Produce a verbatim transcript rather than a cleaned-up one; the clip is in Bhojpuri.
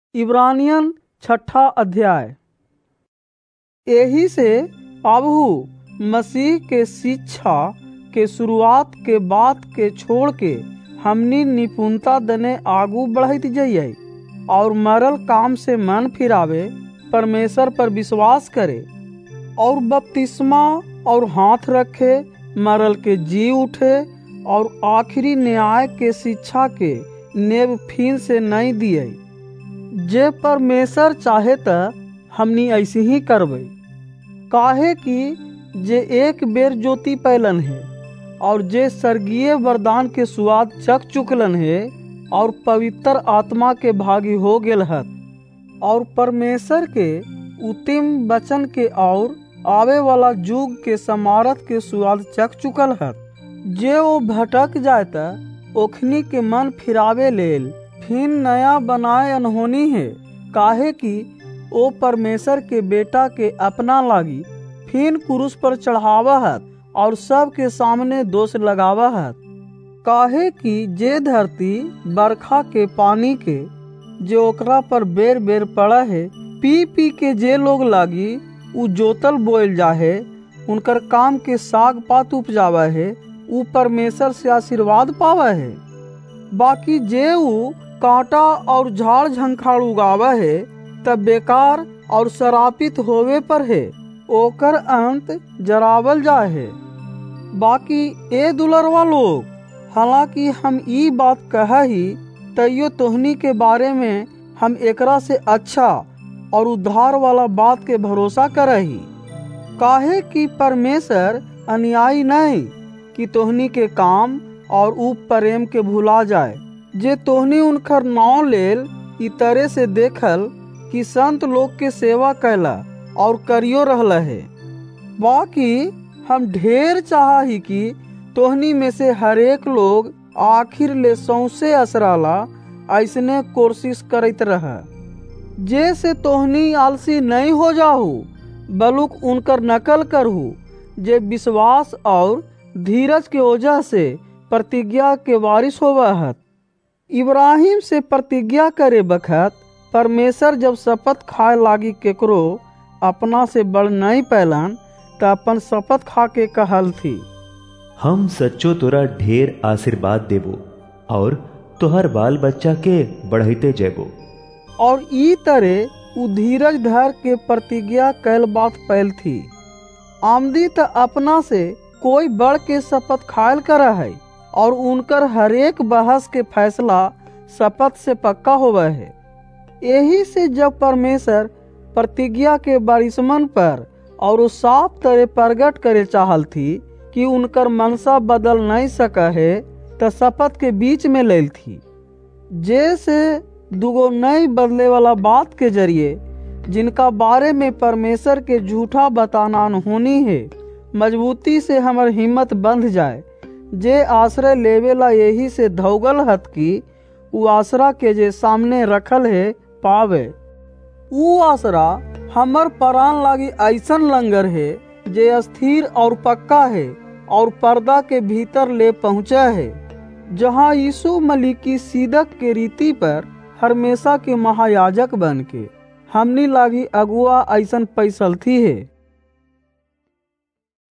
इब्रानियन छठा अध्याय। एही से अबहू मसीह के शिक्षा के शुरुआत के बात के छोड़ के हमनी निपुणता दने आगू बढ़त जाइए और मरल काम से मन फिरावे, परमेश्वर पर विश्वास करे और बपतिस्मा और हाथ रखे, मरल के जी उठे और आखिरी न्याय के शिक्षा के नेब फिर से नहीं दिए। जे परमेश्वर चाहे त हमनी ऐसे ही करबे, काहे कि जे एक बेर ज्योति पैलन है और जे स्वर्गीय वरदान के स्वाद चख चुकलन है और पवित्र आत्मा के भागी हो गेल हत और परमेश्वर के उतिम वचन के और आवे वाला युग के समारत के स्वाद चख चुकल हत। जे वो भटक जाए त ओखनी के मन फिरावे लेल फिर नया बनाए अनहोनी है, काहे कि ओ परमेश्वर के बेटा के अपना लागी फिर क्रूस पर चढ़ावा हत और सबके सामने दोष लगावा हत। काहे कि जे धरती बरखा के पानी के जो ओकरा पर बेर बेर पड़ा है, पी पी के जे लोग लागी उ जोतल बोल जाहे, उनकर काम के साग पात उपजावा है, उ परमेश्वर से आशीर्वाद पावा है। बाकी जे उ कांटा और झाड़ झंखाड़ उगावा है तब बेकार और शरापित होवे पर है, ओकर अंत जरावल जाए है। बाकी ए दुलरवा लोग, हालांकि हम ई बात कह ही तैयो तोहनी के बारे में हम एकरा से अच्छा और उद्धार वाला बात के भरोसा करही, काहे कि परमेश्वर अन्यायी नहीं कि तोहनी के काम और उ प्रेम के भुला जाए जे तोहनी उनकर नाव लेल ई तरह से देखल कि संत लोग के सेवा कैला और करियो रहला है। बाकी हम ढेर चाही कि तोहनी में से हरेक लोग आखिर ले सौंसे असराला ऐसने कोशिश करत रहा, जे से तोहनी आलसी नहीं हो जाहू, बलुक उनकर नकल करहू, जे विश्वास और धीरज के वजह से प्रतिज्ञा के वारिस होवा हत। इब्राहिम से प्रतिज्ञा करे बखत परमेश्वर जब शपथ खाए लागी केकरो अपना से बड़ नहीं पैलन त अपन शपथ खा के कहल थी, हम सच्चो तोरा ढेर आशीर्वाद देबो और तोहर बाल बच्चा के बढ़ते जेबो। और ई तरह उ धीरज धर के प्रतिज्ञा कैल बात पैल थी। आमदी त अपना से कोई बढ़ के शपथ खायल करा है और उनकर हरेक बहस के फैसला शपथ से पक्का होवा है। यही से जब परमेश्वर प्रतिज्ञा के बारिशमन पर और उस साफ तरह प्रकट करे चाहल थी कि उनकर मनसा बदल नहीं सका है, त शपथ के बीच में लेल थी, जैसे दुगो नई बदले वाला बात के जरिए जिनका बारे में परमेश्वर के झूठा बताना होनी है, मजबूती से हमर हिम्मत बंध जाए, जे आश्रय लेवेला यही से धौगल हत कि उ आसरा के जे सामने रखल है पावे। उ आसरा हमर प्राण लागी ऐसन लंगर है जे स्थिर और पक्का है और पर्दा के भीतर ले पहुँचा है, जहाँ यीशु मलिकी सीदक के रीति पर हमेशा के महायाजक बन के हमनी लागी अगुआ ऐसन पैसल थी है।